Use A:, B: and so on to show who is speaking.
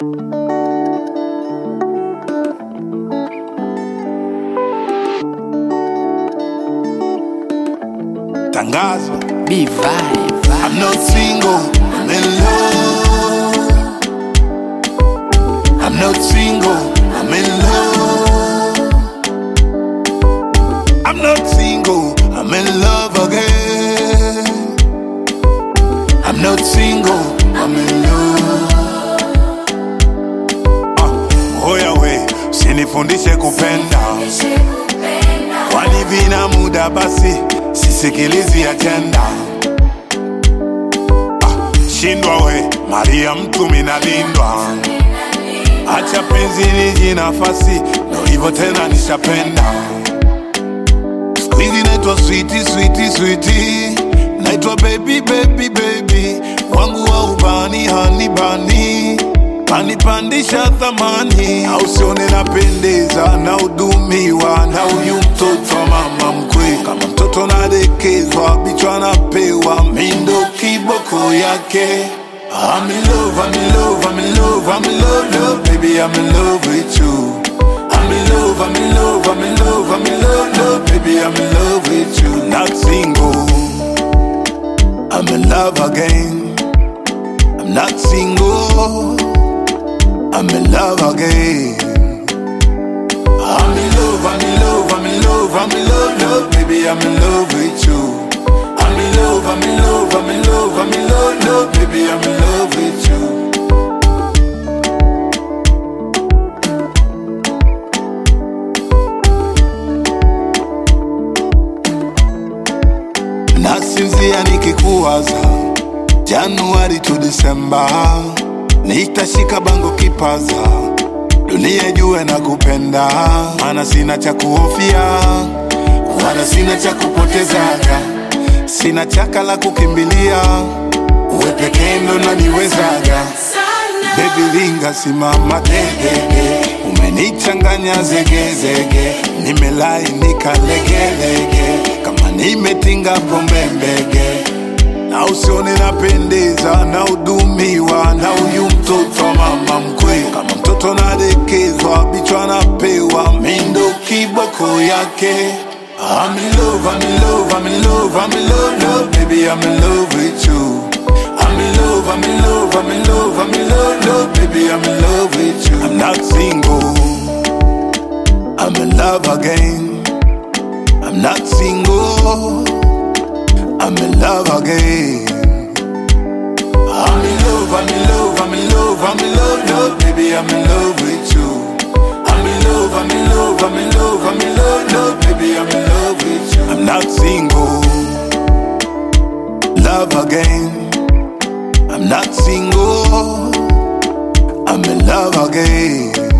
A: Tangazo.
B: Be vibe.
A: I'm not single, I'm in love. I'm not single, I'm in love. I'm not single, I'm in love again. I'm not single, I'm in love. Hoya we, usinifundishe kupenda. Kwani vina muda basi, sisikilizi agenda. Shindwa we, Maria mtu minalindwa. Acha penzi niji nafasi, no hivyo tena nishapenda. Squeezy naitwa sweetie, sweetie, sweetie. Naitwa baby, baby, baby. Wangu wa ubani, honey bunny. Panipandisha thamani. Au sione napendeza, na udumiwa. Na huyu mtoto wa mama mkwe. Kama mtoto nadekezwa, bichwa napewa. Mindo kiboko yake. I'm in love, I'm in love, I'm in love, I'm in love, love. Baby, I'm in love with you. I'm in love, I'm in love, I'm in love, I'm in love, love. Baby, I'm in love with you. Not single, I'm in love again. I'm not single, I'm in love again. I'm in love, I'm in love, I'm in love, I'm in love, love. Baby, I'm in love with you. I'm in love, I'm in love, I'm in love, I'm in love, love. Baby, I'm in love with you. Nasinzia nikikuwaza, Januari to December. Nitashika bango kipaza, dunia jue na kupenda. Mana sina cha kuhofia, wala sina cha kupotezaga. Sina chaka la kukimbilia, uwe pekee ndo naniwezaga. Baby ringa simama degege, umenichanganya zege zege. Nimelainika lege lege, kama nimetinga pombe mbege. Na usione napendeza, na udumiwa. Na huyu mtoto wa mama mkwe. Kama mtoto nadekezwa, bichwa napewa. Mindo kiboko yake. I'm in love, I'm in love, I'm in love, I'm in love, love. Baby, I'm in love with you. I'm in love, I'm in love, I'm in love, I'm in love, love. Baby, I'm in love with you. I'm not single, I'm in love again. I'm not single, I'm in love again. I'm in love, I'm in love, I'm in love, I'm in love, love. Baby, I'm in love with you. I'm in love, I'm in love, I'm in love, I'm in love, love. Baby, I'm in love with you. I'm not single, love again. I'm not single, I'm in love again.